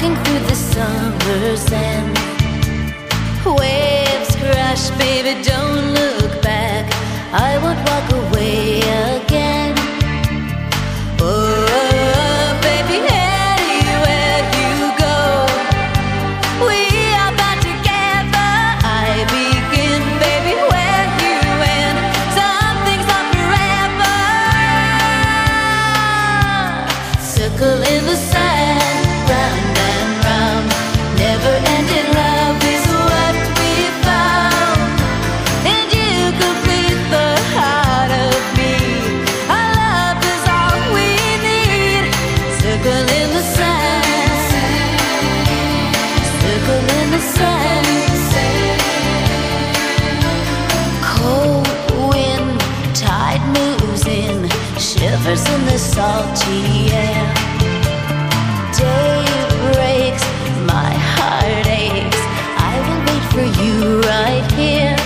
walking through the summer sand. Waves crash, baby, don't look back. I won't walk away again. Oh, baby, anywhere you go, we are bound together. I begin, baby, where you end. Some things are forever. Circle in the sand, round and round. Never-ending love is what we found, and you complete the heart of me. Our love is all we need. Circle in the sand, circle in the sand. Cold wind, tide moves in, shivers in the salty air. Day breaks, my heart aches. I will wait for you right here.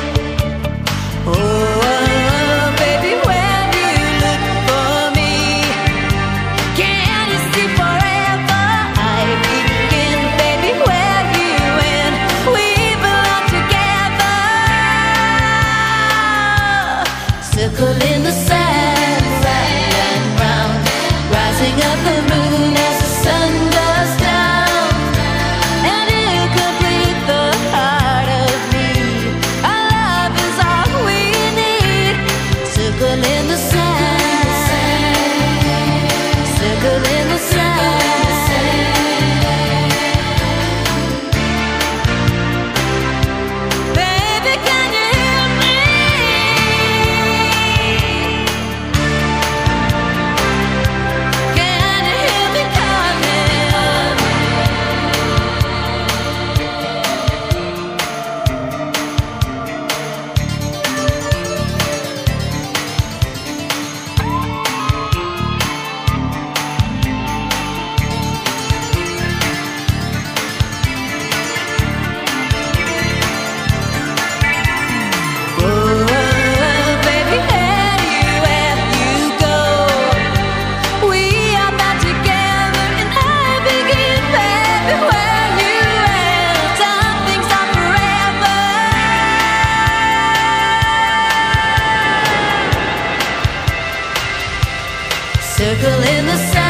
Oh, baby, when you look for me, can you see forever? I begin, baby, where you end. We belong together. Circle in the sand, round and round, rising up the moon as the sun goes down, and you complete the heart of me. Our love is all we need. Circle in the sand, circle in the sand. Baby, can you hear me? Can you hear me coming? Oh, baby, anywhere you go, we are bound together, and I begin, baby, where you end. Some things are forever. Circle in the sand.